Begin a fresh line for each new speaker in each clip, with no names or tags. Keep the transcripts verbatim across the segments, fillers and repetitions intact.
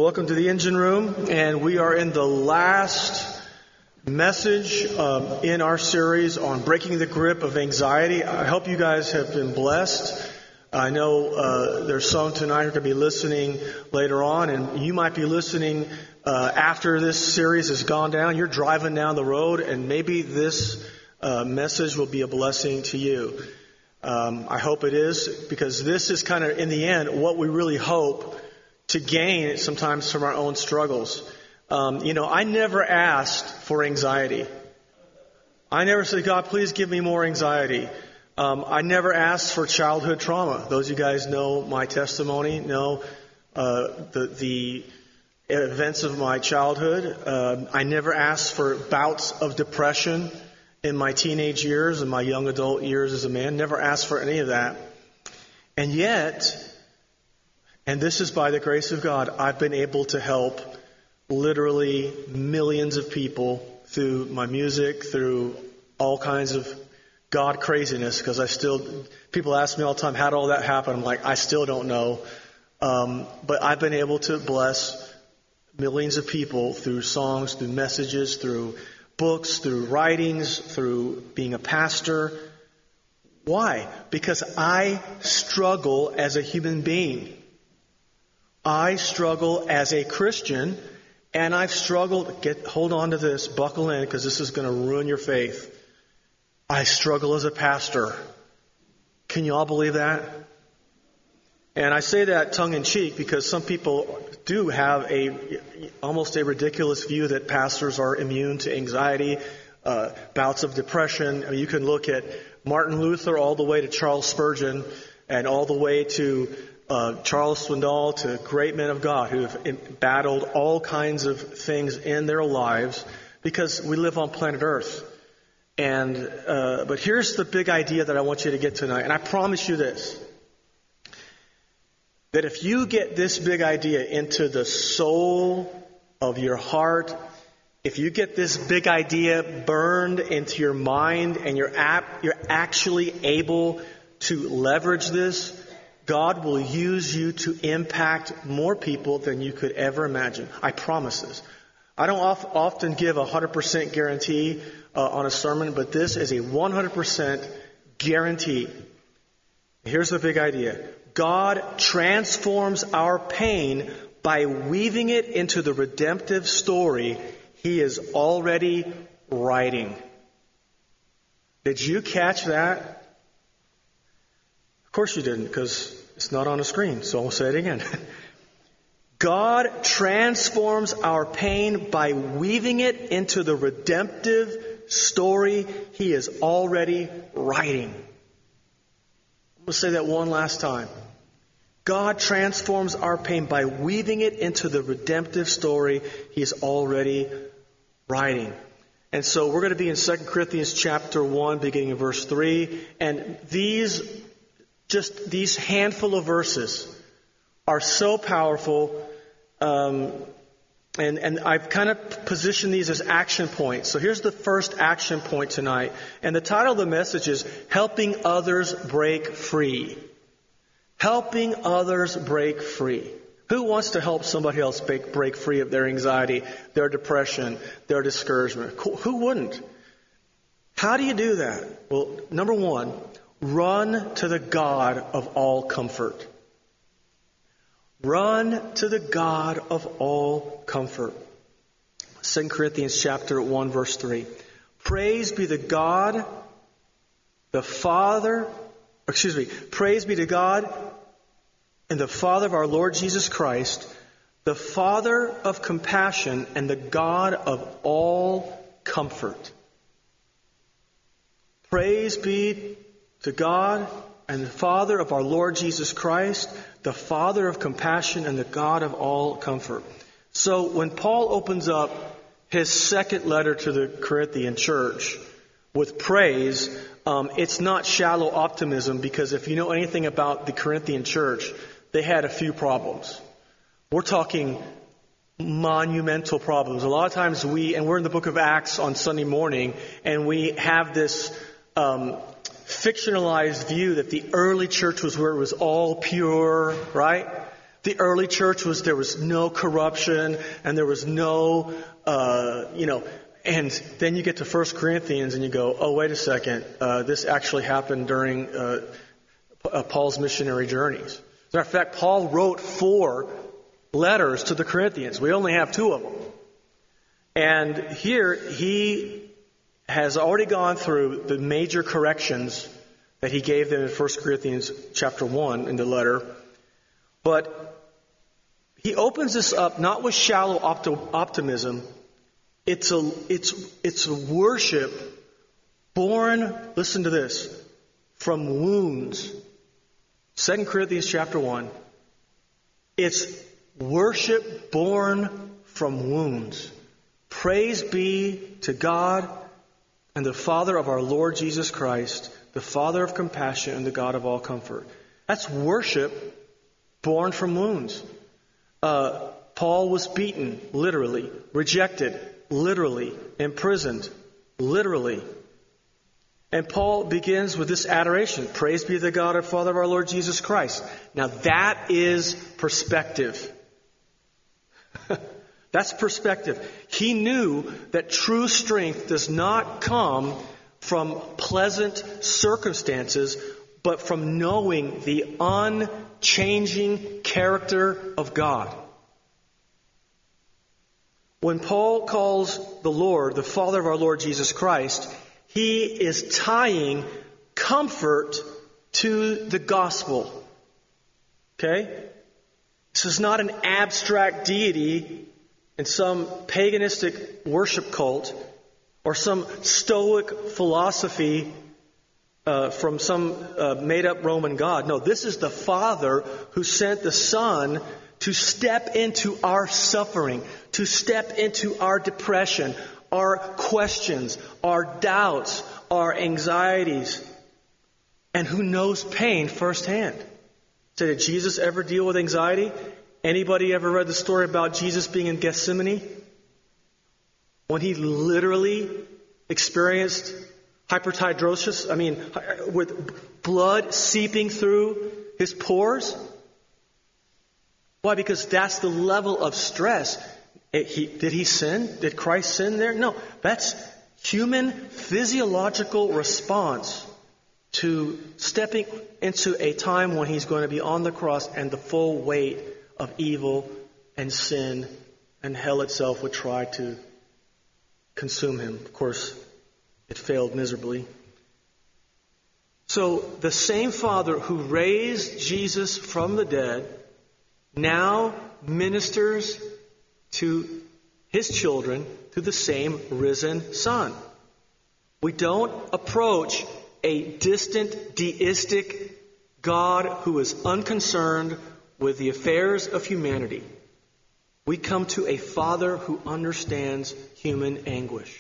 welcome to the Engine Room, and we are in the last message um, in our series on breaking the grip of anxiety. I hope you guys have been blessed. I know uh, there's some tonight who are going to be listening later on, and you might be listening uh, after this series has gone down. You're driving down the road, and maybe this uh, message will be a blessing to you. Um, I hope it is, because this is kind of, in the end, what we really hope to gain sometimes from our own struggles. Um, you know, I never asked for anxiety. I never said, God, please give me more anxiety. Um, I never asked for childhood trauma. Those of you guys know my testimony, know uh, the, the events of my childhood. Uh, I never asked for bouts of depression in my teenage years and my young adult years as a man. Never asked for any of that. And yet, and this is by the grace of God, I've been able to help literally millions of people through my music, through all kinds of God craziness, because I still, people ask me all the time, how did all that happen? I'm like, I still don't know. Um, but I've been able to bless millions of people through songs, through messages, through books, through writings, through being a pastor. Why? Because I struggle as a human being. I struggle as a Christian, and I've struggled, get, hold on to this, buckle in, because this is going to ruin your faith. I struggle as a pastor. Can you all believe that? And I say that tongue in cheek because some people do have a almost a ridiculous view that pastors are immune to anxiety, uh, bouts of depression. I mean, you can look at Martin Luther all the way to Charles Spurgeon and all the way to uh, Charles Swindoll, to great men of God who have battled all kinds of things in their lives because we live on planet Earth. And uh, but here's the big idea that I want you to get tonight, and I promise you this. That if you get this big idea into the soul of your heart, if you get this big idea burned into your mind and you're, ap- you're actually able to leverage this, God will use you to impact more people than you could ever imagine. I promise this. I don't of- often give a one hundred percent guarantee uh, on a sermon, but this is a one hundred percent guarantee. Here's the big idea. God transforms our pain by weaving it into the redemptive story He is already writing. Did you catch that? Of course you didn't, because it's not on the screen, so I'll say it again. God transforms our pain by weaving it into the redemptive story He is already writing. I'm going to say that one last time. God transforms our pain by weaving it into the redemptive story He is already writing. And so we're going to be in Second Corinthians chapter one, beginning in verse three. And these, just these handful of verses are so powerful. Um, and, and I've kind of positioned these as action points. So here's the first action point tonight. And the title of the message is Helping Others Break Free. Helping others break free. Who wants to help somebody else break, break free of their anxiety, their depression, their discouragement? Who wouldn't? How do you do that? Well, number one, run to the God of all comfort. Run to the God of all comfort. Second Corinthians chapter one, verse three. Praise be the God, the Father, excuse me, praise be to God and the Father of our Lord Jesus Christ, the Father of compassion and the God of all comfort. Praise be to God and the Father of our Lord Jesus Christ, the Father of compassion and the God of all comfort. So when Paul opens up his second letter to the Corinthian church with praise, um, it's not shallow optimism, because if you know anything about the Corinthian church, they had a few problems. We're talking monumental problems. A lot of times we, and we're in the book of Acts on Sunday morning, and we have this um, fictionalized view that the early church was where it was all pure, right? The early church was, there was no corruption and there was no, uh, you know, and then you get to First Corinthians and you go, oh, wait a second, uh, this actually happened during uh, uh, Paul's missionary journeys. As a matter of fact, Paul wrote four letters to the Corinthians. We only have two of them. And here he has already gone through the major corrections that he gave them in First Corinthians chapter one in the letter. But he opens this up not with shallow opto- optimism. It's a, it's, it's a worship born, listen to this, from wounds. Second Corinthians chapter one. It's worship born from wounds. Praise be to God and the Father of our Lord Jesus Christ, the Father of compassion and the God of all comfort. That's worship born from wounds. Uh, Paul was beaten, literally, rejected, literally, imprisoned, literally. And Paul begins with this adoration. Praise be to the God and Father of our Lord Jesus Christ. Now that is perspective. That's perspective. He knew that true strength does not come from pleasant circumstances, but from knowing the unchanging character of God. When Paul calls the Lord, the Father of our Lord Jesus Christ, he is tying comfort to the gospel. Okay? This is not an abstract deity in some paganistic worship cult or some Stoic philosophy uh, from some uh, made-up Roman god. No, this is the Father who sent the Son to step into our suffering, to step into our depression, our questions, our doubts, our anxieties, and who knows pain firsthand. So did Jesus ever deal with anxiety? Anybody ever read the story about Jesus being in Gethsemane? When he literally experienced hyperhidrosis, I mean, with blood seeping through his pores? Why? Because that's the level of stress. It, he, did he sin? Did Christ sin there? No. That's human physiological response to stepping into a time when he's going to be on the cross and the full weight of evil and sin and hell itself would try to consume him. Of course, it failed miserably. So the same Father who raised Jesus from the dead now ministers to his children through the same risen Son. We don't approach a distant, deistic God who is unconcerned with the affairs of humanity. We come to a Father who understands human anguish.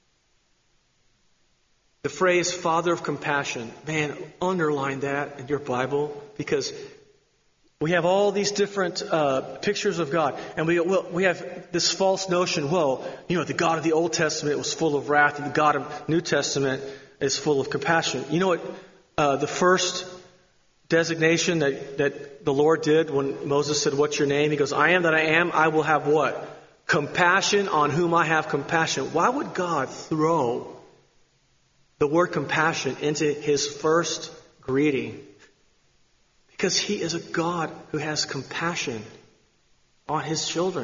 The phrase Father of compassion, man, underline that in your Bible, because we have all these different uh, pictures of God, and we well, we have this false notion, well, you know, the God of the Old Testament was full of wrath, and the God of New Testament is full of compassion. You know what uh, the first designation that, that the Lord did when Moses said, what's your name? He goes, I am that I am. I will have what? Compassion on whom I have compassion. Why would God throw the word compassion into his first greeting? Because he is a God who has compassion on his children.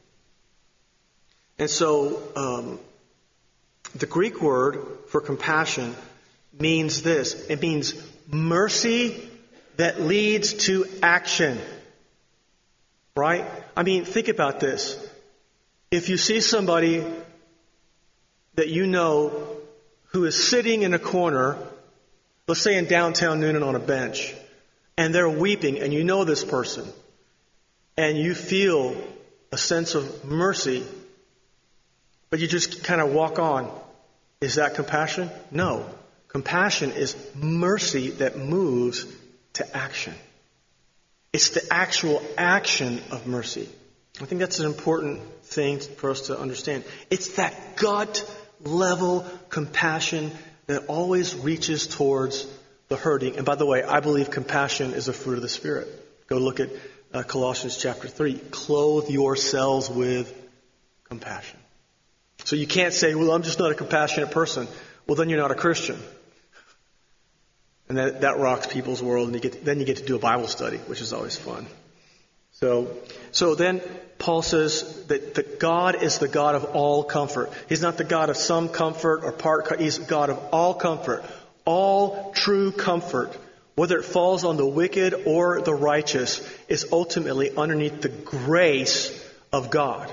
And so um, the Greek word for compassion means this. It means mercy that leads to action. Right? I mean, think about this. If you see somebody that you know who is sitting in a corner, let's say in downtown Newnan on a bench, and they're weeping, and you know this person, and you feel a sense of mercy, but you just kind of walk on. Is that compassion? No. Compassion is mercy that moves to action. It's the actual action of mercy. I think that's an important thing for us to understand. It's that gut level compassion that always reaches towards the hurting. And by the way, I believe compassion is a fruit of the Spirit. Go look at uh, Colossians chapter three. Clothe yourselves with compassion. So you can't say, well, I'm just not a compassionate person. Well, then you're not a Christian. And that, that rocks people's world, and you get, then you get to do a Bible study, which is always fun. So, so then Paul says that, that God is the God of all comfort. He's not the God of some comfort or part. He's God of all comfort, all true comfort, whether it falls on the wicked or the righteous, is ultimately underneath the grace of God.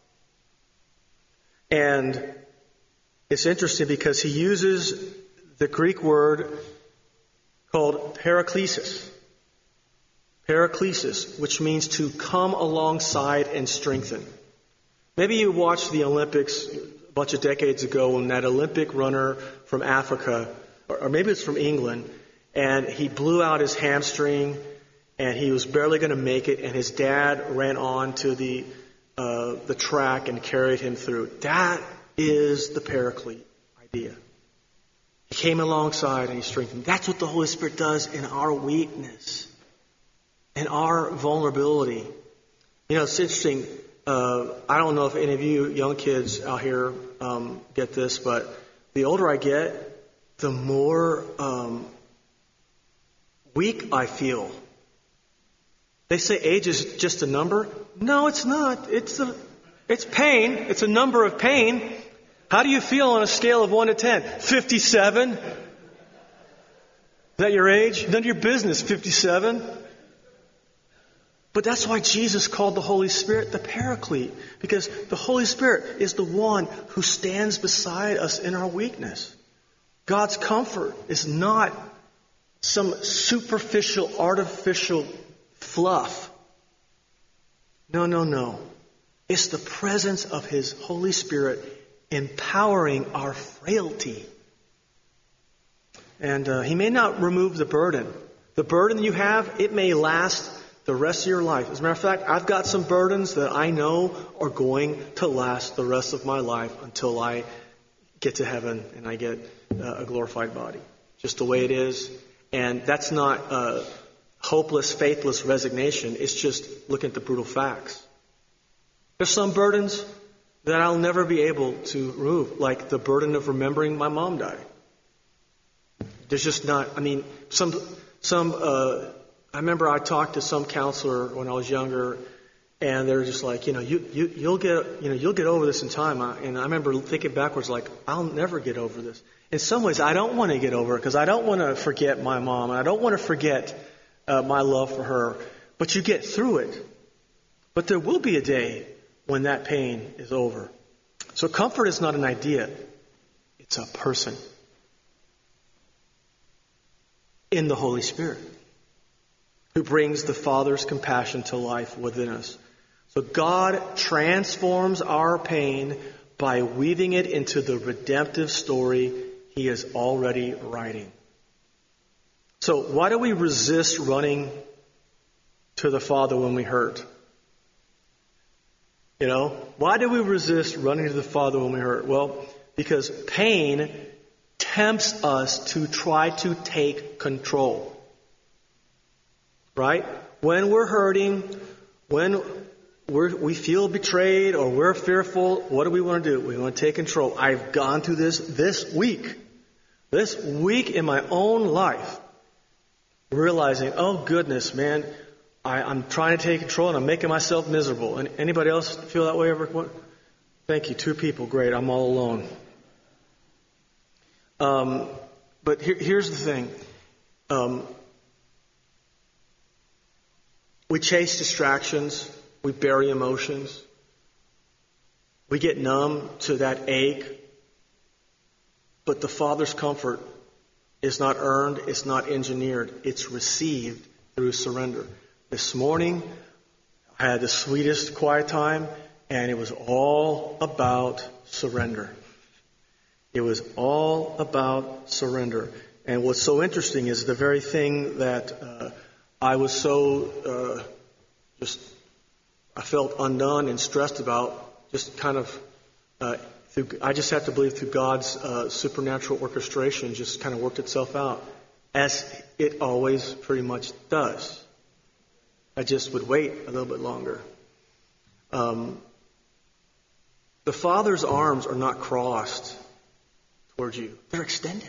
And it's interesting because he uses the Greek word called paraklesis. Paraklesis, which means to come alongside and strengthen. Maybe you watched the Olympics a bunch of decades ago when that Olympic runner from Africa, or, or maybe it's from England, and he blew out his hamstring and he was barely going to make it, and his dad ran on to the uh, the track and carried him through. That is the paraclete idea. He came alongside and he strengthened. That's what the Holy Spirit does in our weakness. And our vulnerability. You know, it's interesting. Uh, I don't know if any of you young kids out here um, get this, but the older I get, the more um, weak I feel. They say age is just a number. No, it's not. It's a, it's pain. It's a number of pain. How do you feel on a scale of one to ten? fifty-seven? Is that your age? None of your business, fifty-seven? But that's why Jesus called the Holy Spirit the Paraclete, because the Holy Spirit is the one who stands beside us in our weakness. God's comfort is not some superficial, artificial fluff. No, no, no. It's the presence of His Holy Spirit empowering our frailty. And uh, He may not remove the burden. The burden you have, it may last the rest of your life. As a matter of fact, I've got some burdens that I know are going to last the rest of my life until I get to heaven and I get uh, a glorified body. Just the way it is. And that's not uh, hopeless, faithless resignation. It's just looking at the brutal facts. There's some burdens that I'll never be able to remove, like the burden of remembering my mom died. There's just not, I mean, some, some, uh, I remember I talked to some counselor when I was younger, and they're just like, you know, you, you, you'll get, you know, you'll get over this in time. And I remember thinking backwards, like, I'll never get over this. In some ways, I don't want to get over it because I don't want to forget my mom, and I don't want to forget uh, my love for her. But you get through it. But there will be a day when that pain is over. So comfort is not an idea. It's a person in the Holy Spirit, who brings the Father's compassion to life within us. So God transforms our pain by weaving it into the redemptive story He is already writing. So why do we resist running to the Father when we hurt? You know, why do we resist running to the Father when we hurt? Well, because pain tempts us to try to take control. Right? When we're hurting, when we're, we feel betrayed or we're fearful, what do we want to do? We want to take control. I've gone through this this week. This week in my own life. Realizing, oh goodness, man, I, I'm trying to take control and I'm making myself miserable. And anybody else feel that way ever? What? Thank you. Two people. Great. I'm all alone. Um, but here, here's the thing. Um, We chase distractions. We bury emotions. We get numb to that ache. But the Father's comfort is not earned. It's not engineered. It's received through surrender. This morning, I had the sweetest quiet time, and it was all about surrender. It was all about surrender. And what's so interesting is the very thing that uh, I was so uh, just, I felt undone and stressed about, just kind of, uh, through, I just have to believe through God's uh, supernatural orchestration, just kind of worked itself out, as it always pretty much does. I just would wait a little bit longer. Um, the Father's arms are not crossed towards you. They're extended.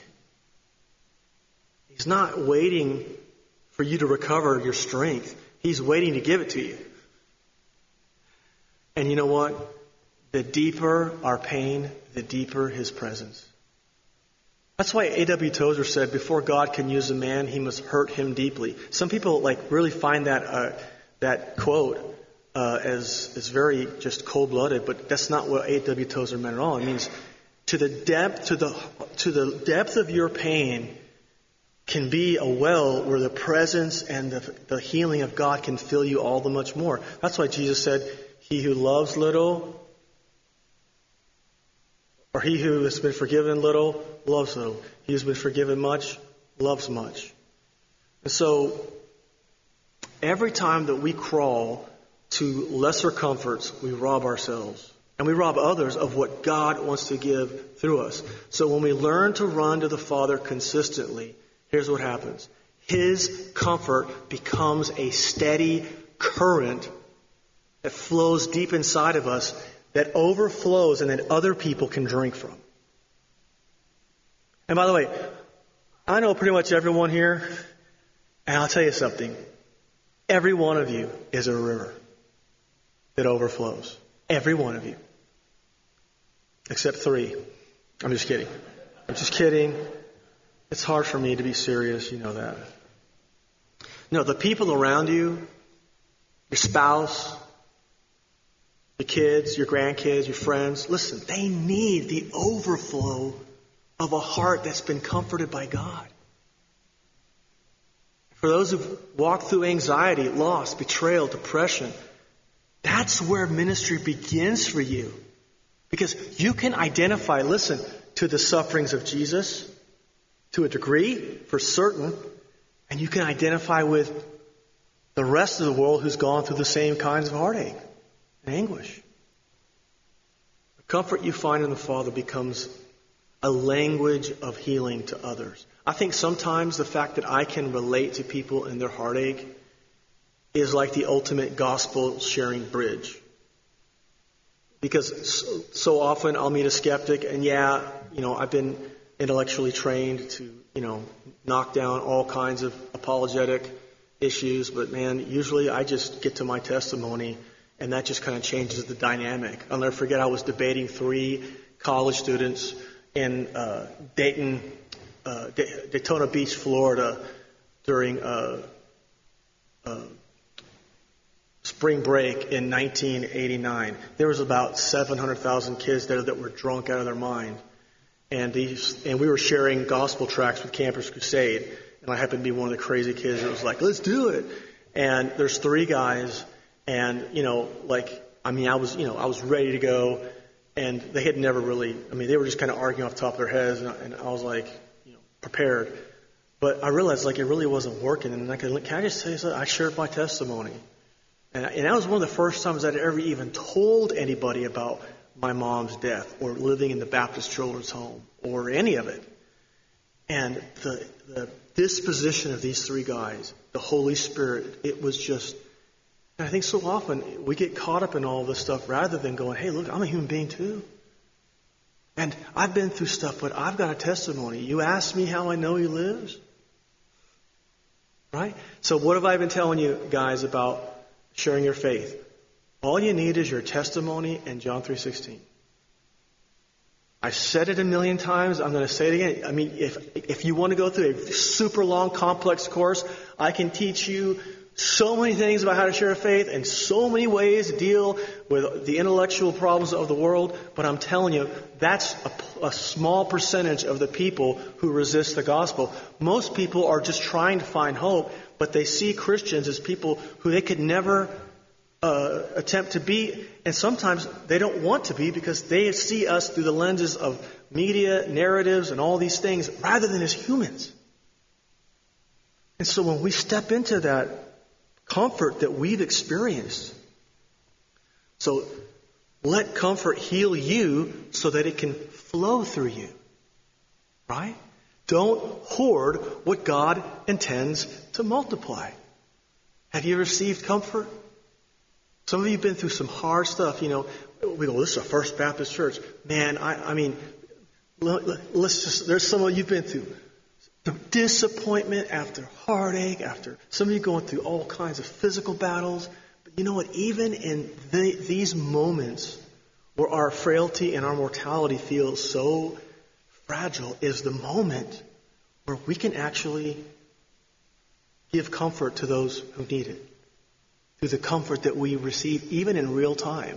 He's not waiting for you to recover your strength. He's waiting to give it to you. And you know what? The deeper our pain, the deeper His presence. That's why A W Tozer said, before God can use a man, He must hurt him deeply. Some people like really find that uh, that quote uh, as as very just cold-blooded, but that's not what A W Tozer meant at all. It means to the depth to the to the depth of your pain can be a well where the presence and the, the healing of God can fill you all the much more. That's why Jesus said, "He who loves little." Or he who has been forgiven little, loves little. He who's been forgiven much, loves much. And so, every time that we crawl to lesser comforts, we rob ourselves. And we rob others of what God wants to give through us. So when we learn to run to the Father consistently, here's what happens. His comfort becomes a steady current that flows deep inside of us, that overflows and that other people can drink from. And by the way, I know pretty much everyone here, and I'll tell you something. Every one of you is a river that overflows. Every one of you. Except three. I'm just kidding. I'm just kidding. It's hard for me to be serious, you know that. No, the people around you, your spouse, your kids, your grandkids, your friends, listen, they need the overflow of a heart that's been comforted by God. For those who've walked through anxiety, loss, betrayal, depression, that's where ministry begins for you. Because you can identify, listen, to the sufferings of Jesus to a degree, for certain, and you can identify with the rest of the world who's gone through the same kinds of heartache and anguish. The comfort you find in the Father becomes a language of healing to others. I think sometimes the fact that I can relate to people in their heartache is like the ultimate gospel sharing bridge. Because so, so often I'll meet a skeptic, and yeah, you know, I've been intellectually trained to, you know, knock down all kinds of apologetic issues, but man, usually I just get to my testimony and that just kind of changes the dynamic. I'll never forget, I was debating three college students in uh, Dayton, uh, D- Daytona Beach, Florida, during uh, uh, spring break in nineteen eighty-nine. There was about seven hundred thousand kids there that were drunk out of their mind. And these, and we were sharing gospel tracts with Campus Crusade. And I happened to be one of the crazy kids that was like, let's do it. And there's three guys. And, you know, like, I mean, I was, you know, I was ready to go. And they had never really, I mean, they were just kind of arguing off the top of their heads. And I, and I was like, you know, prepared. But I realized, like, it really wasn't working. And I could, can I just say something? I shared my testimony. And, and that was one of the first times I'd ever even told anybody about my mom's death or living in the Baptist Children's Home or any of it. And the, the disposition of these three guys, the Holy Spirit, it was just, and I think so often we get caught up in all this stuff rather than going, hey, look, I'm a human being too. And I've been through stuff, but I've got a testimony. You ask me how I know He lives? Right? So what have I been telling you guys about sharing your faith? All you need is your testimony and John three sixteen. I've said it a million times. I'm going to say it again. I mean, if if you want to go through a super long, complex course, I can teach you so many things about how to share a faith and so many ways to deal with the intellectual problems of the world. But I'm telling you, that's a, a small percentage of the people who resist the gospel. Most people are just trying to find hope, but they see Christians as people who they could never Uh, attempt to be, and sometimes they don't want to be because they see us through the lenses of media, narratives, and all these things rather than as humans. And so when we step into that comfort that we've experienced, so let comfort heal you so that it can flow through you, right? Don't hoard what God intends to multiply. Have you received comfort? Some of you have been through some hard stuff. You know, we go, this is a First Baptist church. Man, I, I mean, let's just, there's some of you have been through disappointment after heartache, after some of you going through all kinds of physical battles. But you know what? Even in the, these moments where our frailty and our mortality feels so fragile is the moment where we can actually give comfort to those who need it. Through the comfort that we receive even in real time.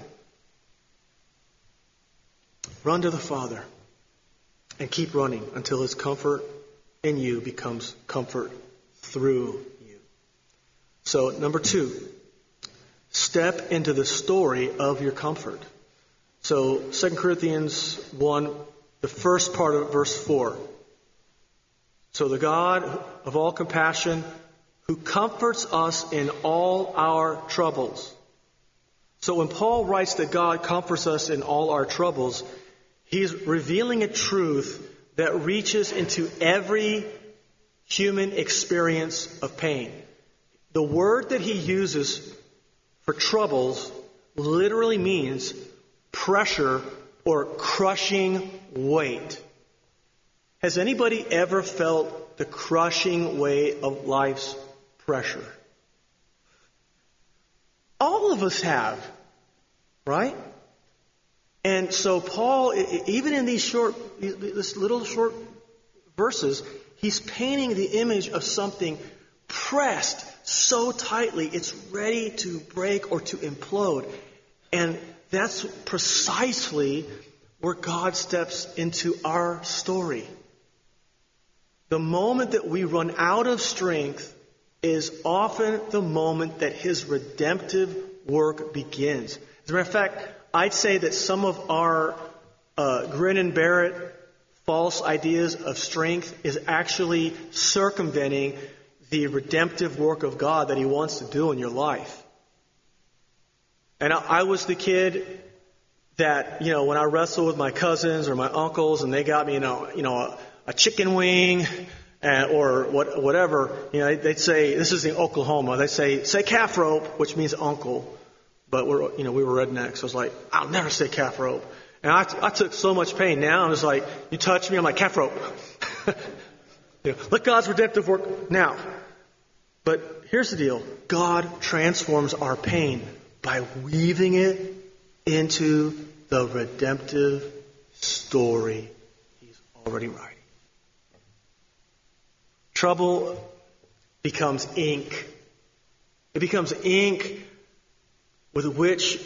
Run to the Father and keep running until His comfort in you becomes comfort through you. So, number two, step into the story of your comfort. So, Second Corinthians one, the first part of verse four. So the God of all compassion, who comforts us in all our troubles. So when Paul writes that God comforts us in all our troubles, he's revealing a truth that reaches into every human experience of pain. The word that he uses for troubles literally means pressure or crushing weight. Has anybody ever felt the crushing weight of life's pressure? All of us have, right? And so Paul, even in these short, this little short verses, he's painting the image of something pressed so tightly it's ready to break or to implode. And that's precisely where God steps into our story. The moment that we run out of strength is often the moment that His redemptive work begins. As a matter of fact, I'd say that some of our uh, grin and bear it false ideas of strength is actually circumventing the redemptive work of God that He wants to do in your life. And I, I was the kid that, you know, when I wrestled with my cousins or my uncles and they got me, you know, you know, a, a chicken wing and, or what, whatever, you know, they'd say, this is in Oklahoma, they say, say calf rope, which means uncle. But we're, you know, we were rednecks. So I was like, I'll never say calf rope. And I, I took so much pain. Now I'm just like, you touch me, I'm like, calf rope. You know, let God's redemptive work now. But here's the deal. God transforms our pain by weaving it into the redemptive story He's already writing. Trouble becomes ink. It becomes ink with which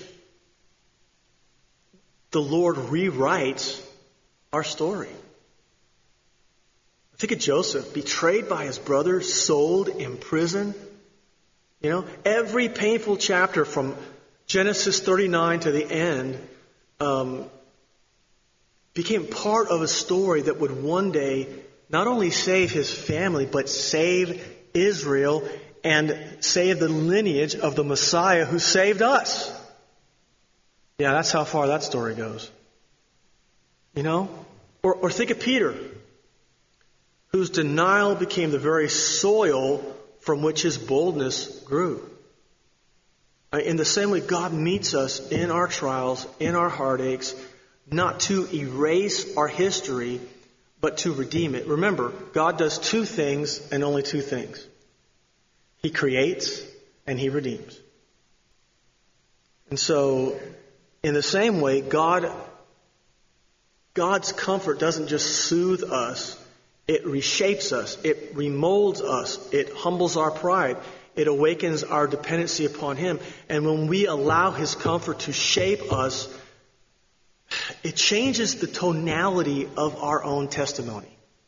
the Lord rewrites our story. Think of Joseph, betrayed by his brothers, sold in prison. You know, every painful chapter from Genesis thirty-nine to the end um, became part of a story that would one day not only save his family, but save Israel and save the lineage of the Messiah who saved us. Yeah, that's how far that story goes. You know? Or, or think of Peter, whose denial became the very soil from which his boldness grew. In the same way, God meets us in our trials, in our heartaches, not to erase our history, but to redeem it. Remember, God does two things and only two things. He creates and He redeems. And so, in the same way, God, God's comfort doesn't just soothe us. It reshapes us. It remolds us. It humbles our pride. It awakens our dependency upon Him. And when we allow His comfort to shape us, it changes the tonality of our own testimony.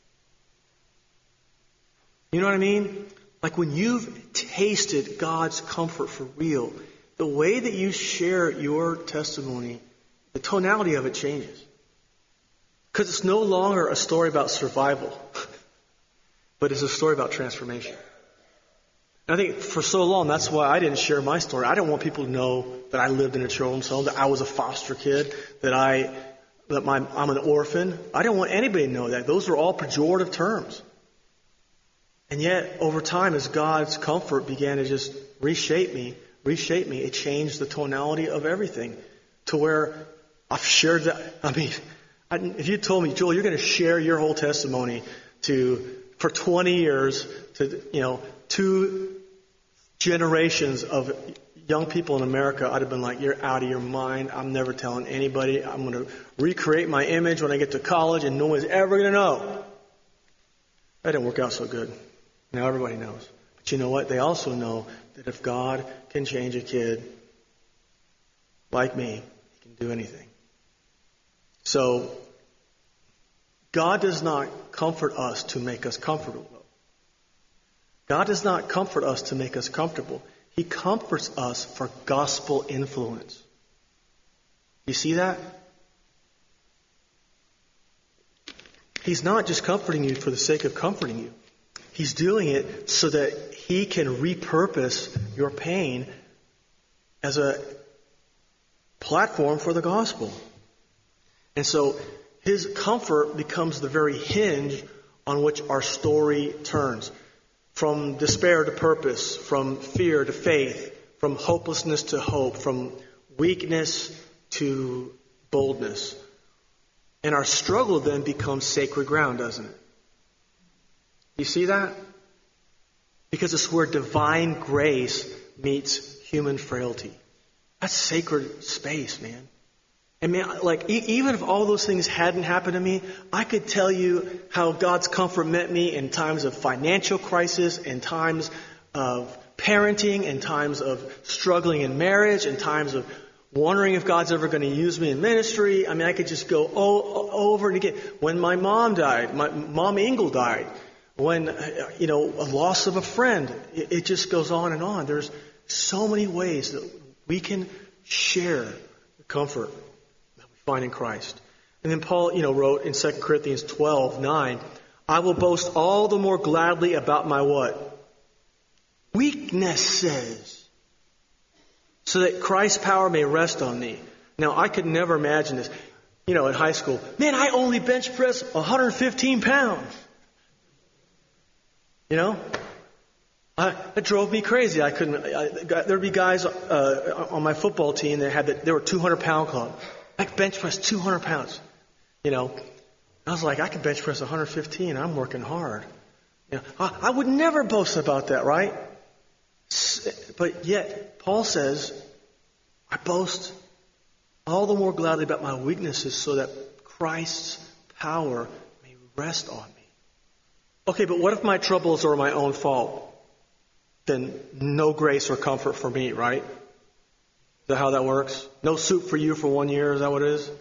You know what I mean? Like when you've tasted God's comfort for real, the way that you share your testimony, the tonality of it changes. Because it's no longer a story about survival, but it's a story about transformation. And I think for so long, that's why I didn't share my story. I didn't want people to know that I lived in a children's home, that I was a foster kid, that I, that my, I'm an orphan. I didn't want anybody to know that. Those were all pejorative terms. And yet, over time, as God's comfort began to just reshape me, reshape me. It changed the tonality of everything to where I've shared that. I mean, I, if you told me, Joel, you're going to share your whole testimony to for twenty years to, you know, two generations of young people in America, I'd have been like, you're out of your mind. I'm never telling anybody. I'm going to recreate my image when I get to college and no one's ever going to know. That didn't work out so good. Now everybody knows. But you know what? They also know that if God can change a kid like me, He can do anything. So, God does not comfort us to make us comfortable. God does not comfort us to make us comfortable. He comforts us for gospel influence. You see that? He's not just comforting you for the sake of comforting you. He's doing it so that He can repurpose your pain as a platform for the gospel. And so His comfort becomes the very hinge on which our story turns. From despair to purpose, from fear to faith, from hopelessness to hope, from weakness to boldness. And our struggle then becomes sacred ground, doesn't it? You see that? Because it's where divine grace meets human frailty. That's sacred space, man. And man, like, e- even if all those things hadn't happened to me, I could tell you how God's comfort met me in times of financial crisis, in times of parenting, in times of struggling in marriage, in times of wondering if God's ever going to use me in ministry. I mean, I could just go o- over and again. When my mom died, my mom Ingle died, when, you know, a loss of a friend, it, it just goes on and on. There's so many ways that we can share the comfort find in Christ. And then Paul, you know, wrote in Second Corinthians twelve nine, I will boast all the more gladly about my what? Weaknesses. So that Christ's power may rest on me. Now, I could never imagine this. You know, in high school, man, I only bench press one hundred fifteen pounds. You know? I, it drove me crazy. I couldn't, I, there'd be guys uh, on my football team that had, the, they were two hundred pound club. I could bench press two hundred pounds, you know. I was like, I can bench press one hundred fifteen. I'm working hard. You know, I, I would never boast about that, right? But yet, Paul says, I boast all the more gladly about my weaknesses so that Christ's power may rest on me. Okay, but what if my troubles are my own fault? Then no grace or comfort for me, right? Is that how that works? No soup for you for one year, is that what it is?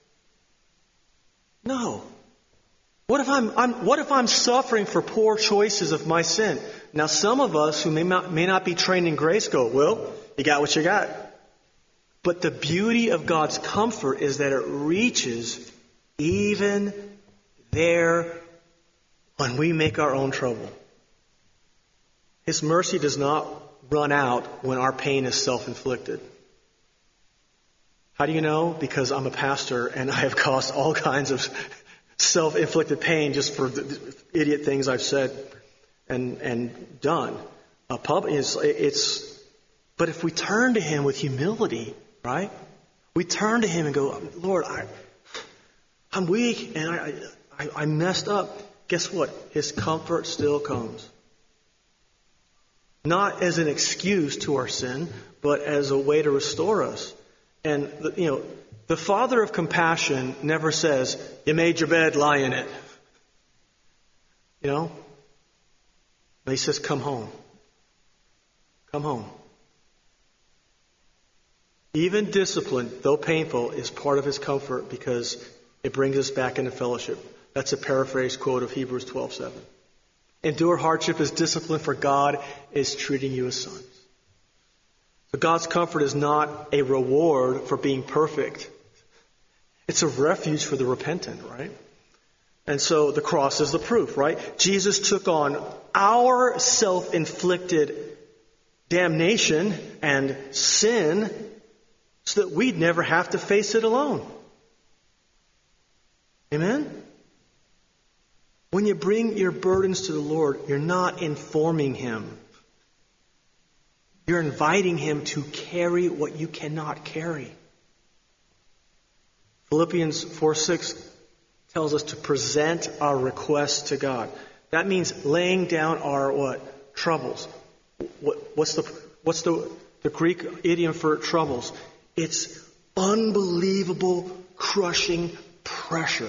No. What if I'm, I'm what if I'm suffering for poor choices of my sin? Now, some of us who may not, may not be trained in grace go, well, you got what you got. But the beauty of God's comfort is that it reaches even there when we make our own trouble. His mercy does not run out when our pain is self-inflicted. How do you know? Because I'm a pastor and I have caused all kinds of self-inflicted pain just for the idiot things I've said and and done. A pub is it's. But if we turn to Him with humility, right? We turn to Him and go, Lord, I, I'm weak and I, I I messed up. Guess what? His comfort still comes. Not as an excuse to our sin, but as a way to restore us. And, you know, the Father of compassion never says, you made your bed, lie in it. You know? But He says, come home. Come home. Even discipline, though painful, is part of His comfort because it brings us back into fellowship. That's a paraphrased quote of Hebrews twelve seven. Endure hardship as discipline, for God is treating you as sons. So God's comfort is not a reward for being perfect. It's a refuge for the repentant, right? And so the cross is the proof, right? Jesus took on our self-inflicted damnation and sin so that we'd never have to face it alone. Amen? When you bring your burdens to the Lord, you're not informing Him. You're inviting him to carry what you cannot carry. Philippians four six tells us to present our requests to God. That means laying down our what? Troubles. What, what's the what's the the Greek idiom for troubles? It's unbelievable, crushing pressure.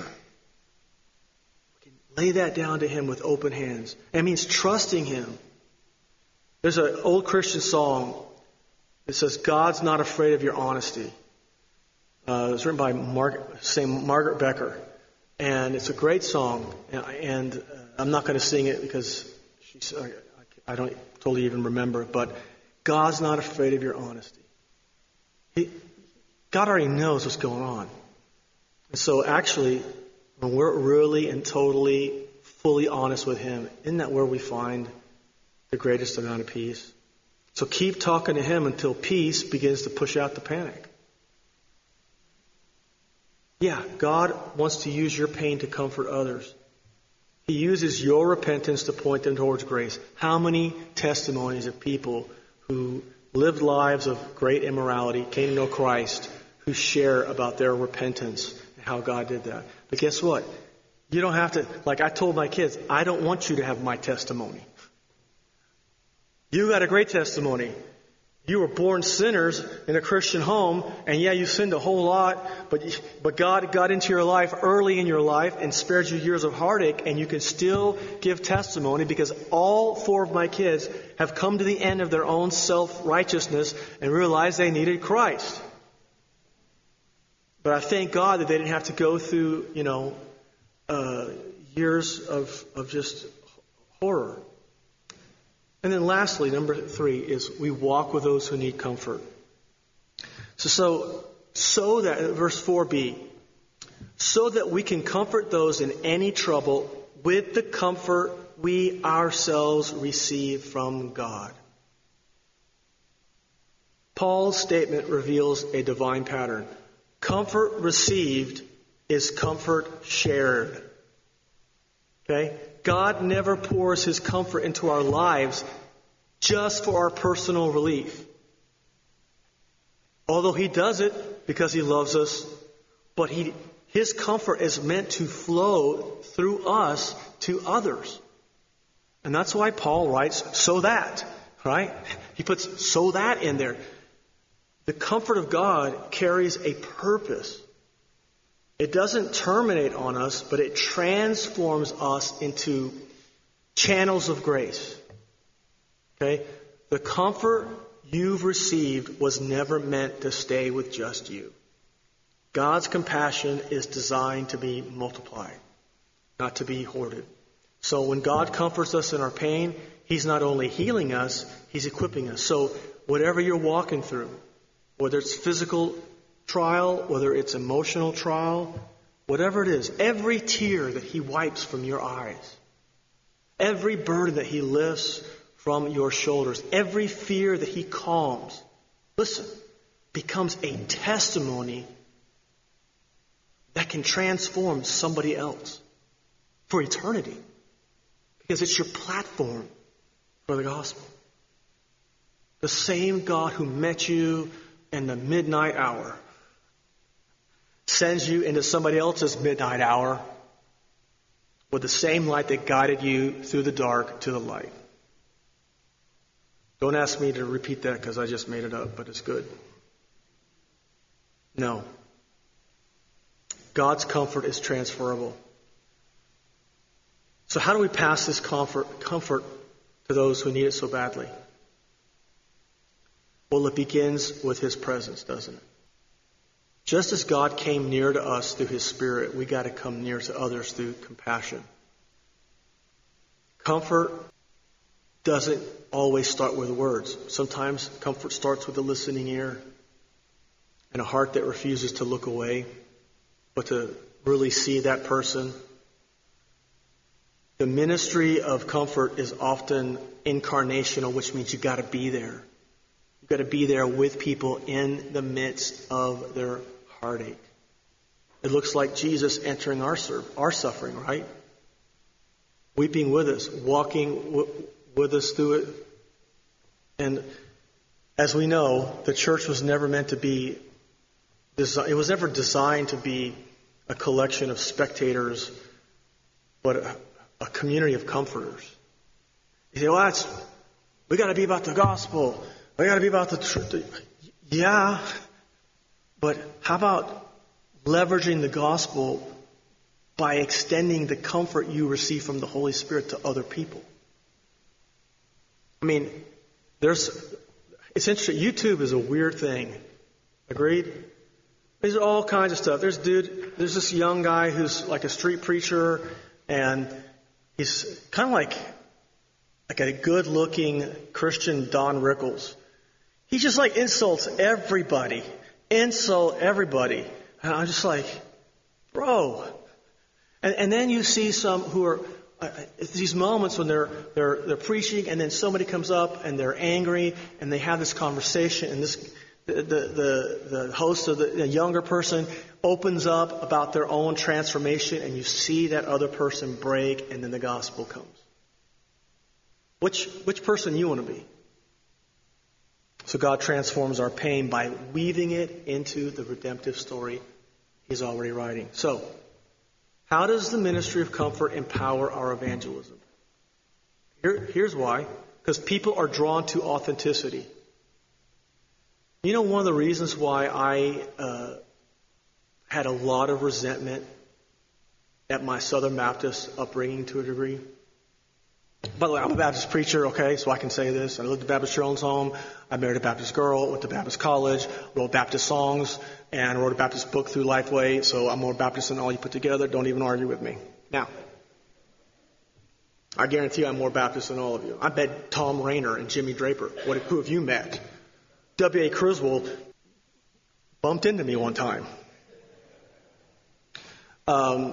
Lay that down to him with open hands. It means trusting him. There's an old Christian song that says, God's not afraid of your honesty. Uh, it was written by Margaret, same Margaret Becker. And it's a great song. And, and uh, I'm not going to sing it because she's, I, I don't totally even remember it. But God's not afraid of your honesty. He, God already knows what's going on. And so actually, when we're really and totally, fully honest with him, isn't that where we find the greatest amount of peace? So keep talking to him until peace begins to push out the panic. Yeah, God wants to use your pain to comfort others. He uses your repentance to point them towards grace. How many testimonies of people who lived lives of great immorality, came to know Christ, who share about their repentance and how God did that. But guess what? You don't have to, like I told my kids, I don't want you to have my testimony. You got a great testimony. You were born sinners in a Christian home, and yeah, you sinned a whole lot, but but God got into your life early in your life and spared you years of heartache, and you can still give testimony because all four of my kids have come to the end of their own self-righteousness and realized they needed Christ. But I thank God that they didn't have to go through, you know, uh, years of of just horror. And then lastly, number three, is we walk with those who need comfort. So, so, so that, verse four b, so that we can comfort those in any trouble with the comfort we ourselves receive from God. Paul's statement reveals a divine pattern. Comfort received is comfort shared. Okay? God never pours his comfort into our lives just for our personal relief. Although he does it because he loves us, but he, his comfort is meant to flow through us to others. And that's why Paul writes, so that, right? He puts so that in there. The comfort of God carries a purpose. It doesn't terminate on us, but it transforms us into channels of grace. Okay? The comfort you've received was never meant to stay with just you. God's compassion is designed to be multiplied, not to be hoarded. So when God comforts us in our pain, he's not only healing us, he's equipping us. So whatever you're walking through, whether it's physical trial, whether it's emotional trial, whatever it is, every tear that he wipes from your eyes, every burden that he lifts from your shoulders, every fear that he calms, listen, becomes a testimony that can transform somebody else for eternity, because it's your platform for the gospel. The same God who met you in the midnight hour sends you into somebody else's midnight hour with the same light that guided you through the dark to the light. Don't ask me to repeat that because I just made it up, but it's good. No. God's comfort is transferable. So how do we pass this comfort, comfort to those who need it so badly? Well, it begins with his presence, doesn't it? Just as God came near to us through his Spirit, we got to come near to others through compassion. Comfort doesn't always start with words. Sometimes comfort starts with a listening ear and a heart that refuses to look away, but to really see that person. The ministry of comfort is often incarnational, which means you've got to be there. You've got to be there with people in the midst of their heartache. It looks like Jesus entering our our suffering, right? Weeping with us, walking w- with us through it. And As we know, the church was never meant to be, it was never designed to be a collection of spectators, but a, a community of comforters. You say, well, that's, we got to be about the gospel. We got to be about the truth. Yeah, but how about leveraging the gospel by extending the comfort you receive from the Holy Spirit to other people? I mean, there's, it's interesting. YouTube is a weird thing. Agreed? There's all kinds of stuff. There's dude, there's this young guy who's like a street preacher, and he's kind of like, like a good-looking Christian Don Rickles. He just like insults everybody. Insult everybody. And I'm just like, bro. And, and then you see some who are, uh, these moments when they're, they're, they're preaching, and then somebody comes up and they're angry, and they have this conversation, and this, the, the, the, the host of the, the younger person opens up about their own transformation, and you see that other person break, and then the gospel comes. Which, which person you want to be? So God transforms our pain by weaving it into the redemptive story He's already writing. So, how does the ministry of comfort empower our evangelism? Here, here's why. Because people are drawn to authenticity. You know, one of the reasons why I uh, had a lot of resentment at my Southern Baptist upbringing to a degree? By the way, I'm a Baptist preacher, okay, so I can say this. I lived at Baptist Children's Home. I married a Baptist girl, went to Baptist college, wrote Baptist songs, and wrote a Baptist book through Lifeway. So I'm more Baptist than all you put together. Don't even argue with me. Now, I guarantee you I'm more Baptist than all of you. I bet Tom Rayner and Jimmy Draper. What, who have you met? W A Criswell bumped into me one time. Um,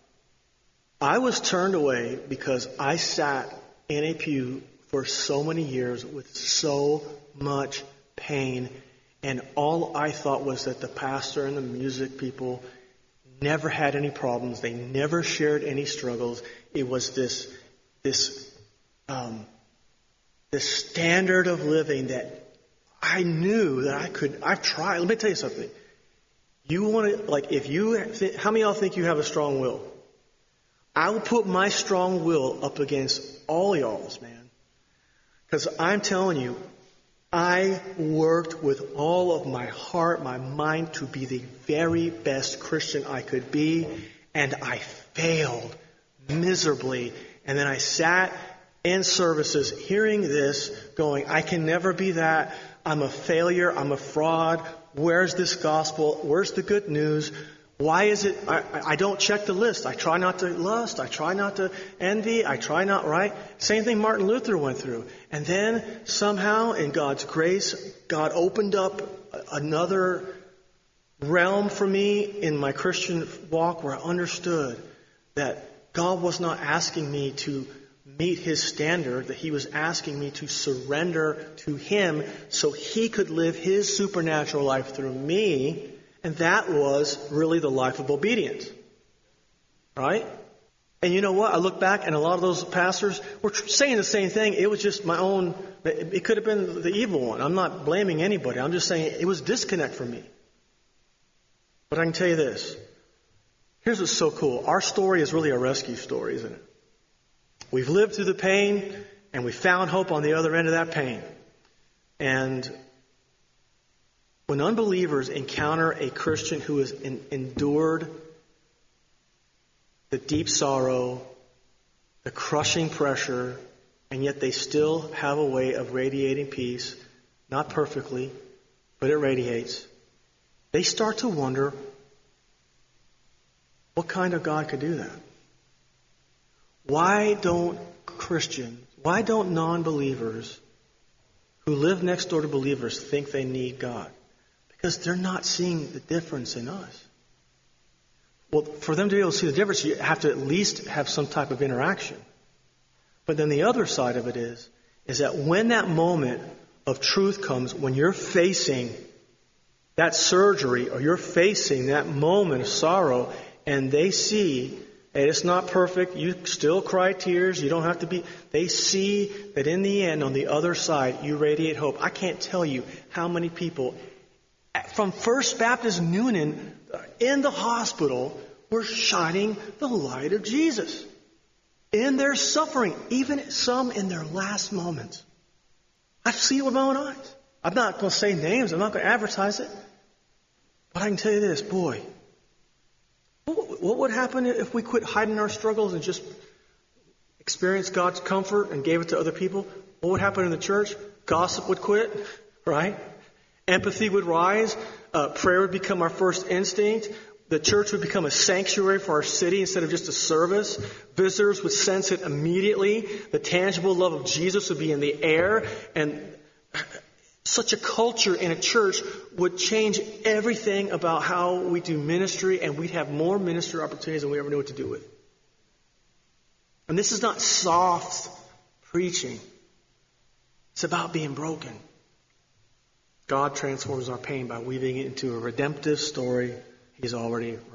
I was turned away because I sat in a pew for so many years with so much pain, and all I thought was that the pastor and the music people never had any problems. They never shared any struggles. It was this this um, this standard of living that I knew that I could. I've tried. Let me tell you something. You want to, like, if you, th- how many of y'all think you have a strong will? I will put my strong will up against all y'all's, man. Because I'm telling you, I worked with all of my heart, my mind to be the very best Christian I could be. And I failed miserably. And then I sat in services hearing this, going, I can never be that. I'm a failure. I'm a fraud. Where's this gospel? Where's the good news? Why is it, I, I don't check the list. I try not to lust. I try not to envy. I try not, right? Same thing Martin Luther went through. And then somehow in God's grace, God opened up another realm for me in my Christian walk where I understood that God was not asking me to meet His standard, that He was asking me to surrender to Him so He could live His supernatural life through me. And that was really the life of obedience. Right? And you know what? I look back and a lot of those pastors were saying the same thing. It was just my own, it could have been the evil one. I'm not blaming anybody. I'm just saying it was disconnect for me. But I can tell you this. Here's what's so cool. Our story is really a rescue story, isn't it? We've lived through the pain and we found hope on the other end of that pain. And when unbelievers encounter a Christian who has in, endured the deep sorrow, the crushing pressure, and yet they still have a way of radiating peace, not perfectly, but it radiates, they start to wonder, what kind of God could do that? Why don't Christians, why don't non-believers who live next door to believers think they need God? Because they're not seeing the difference in us. Well, for them to be able to see the difference, you have to at least have some type of interaction. But then the other side of it is, is that when that moment of truth comes, when you're facing that surgery or you're facing that moment of sorrow, and they see And it's not perfect. You still cry tears. You don't have to be. They see that in the end, on the other side, you radiate hope. I can't tell you how many people from First Baptist Noonan in the hospital were shining the light of Jesus in their suffering, even some in their last moments. I've seen it with my own eyes. I'm not going to say names. I'm not going to advertise it. But I can tell you this, boy. What would happen if we quit hiding our struggles and just experienced God's comfort and gave it to other people? What would happen in the church? Gossip would quit, right? Empathy would rise. Uh, prayer would become our first instinct. The church would become a sanctuary for our city instead of just a service. Visitors would sense it immediately. The tangible love of Jesus would be in the air. And such a culture in a church would change everything about how we do ministry, and we'd have more ministry opportunities than we ever knew what to do with. And this is not soft preaching. It's about being broken. God transforms our pain by weaving it into a redemptive story He's already